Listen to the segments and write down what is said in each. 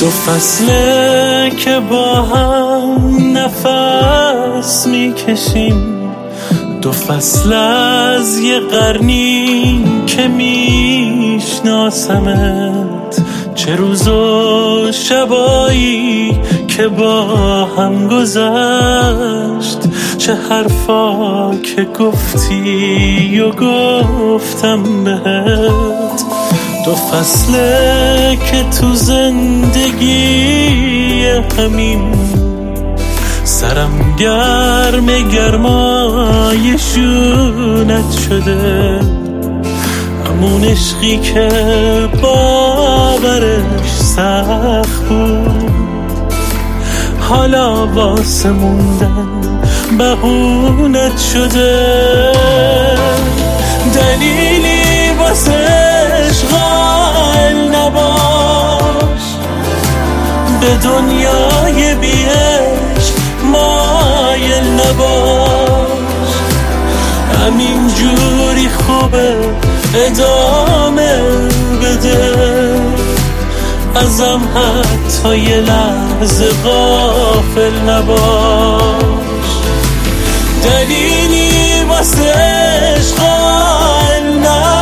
فصله که با هم نفس میکشیم، 2 فصل از یه قرنی که میشناسمت، چه روز و شبایی که با هم گذشت، چه حرفا که گفتی و گفتم بهت. 2 فصله که تو زندگی همین سرم گرم گرمای شونت شده، همون عشقی که باورش سخت بود، حالا واسه موندن بهونت شده. دلیلی واسه عشق قائل نباش، به دنیای بی عشق مایل نباش، همین جوری خوبه ادامه بده، ازم حتی یه لحظه غافل نباش. دلیلی واسه عشق قائل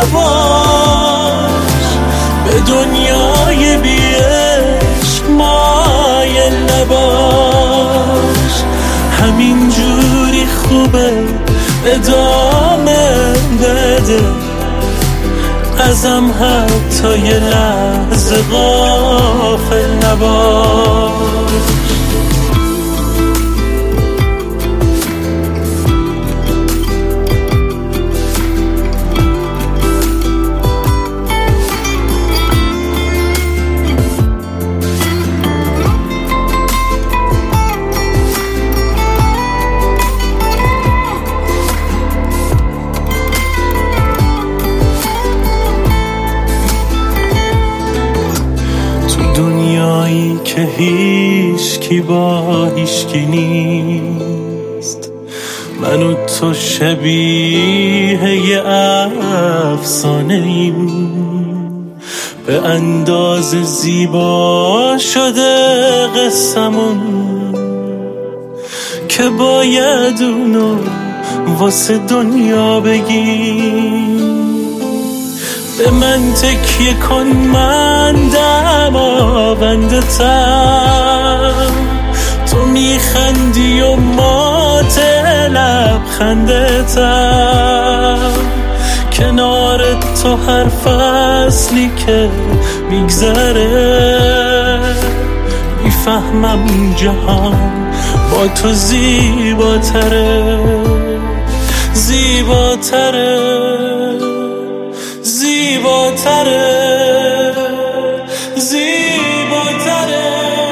نباش، به دنیای بی عشق مایل نباش، همین جوری خوبه ادامه بده، ازم حتی یه لحظه غافل نباش. دنیایی که هیچکی با هیچکی نیست، من و تو شبیه یه افسانه ایم، به اندازه زیبا شده قصمون که باید اونو واسه دنیا بگیم. به من تکیه کن، من دماونده تم، تو میخندی و مات لبخنده تم، کنار تو هر فصلی که میگذره میفهمم جهان با تو زیباتره، زیباتره، زیباتره، زیباتره،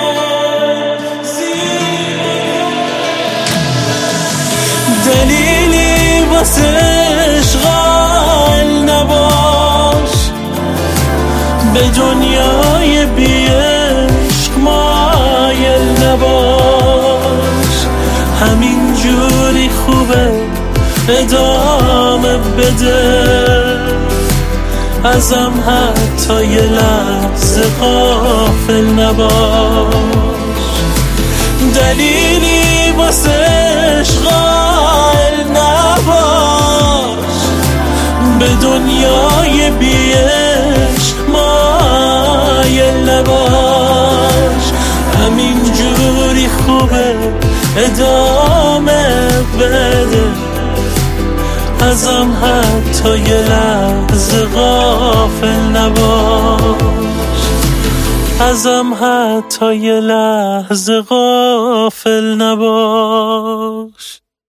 دلیلی واسه عشق قائل نباش، به دنیای بی عشق مایل نباش، همین جوری خوبه ادامه بده، ازم حتی یه لحظه غافل نباش. دلیلی واسه عشق قائل نباش، به دنیای بی عشق مایل نباش، همین جوری خوبه ادامه بده، ازم حتی یه لحظه غافل نباش، ازم حتی یه لحظه غافل نباش.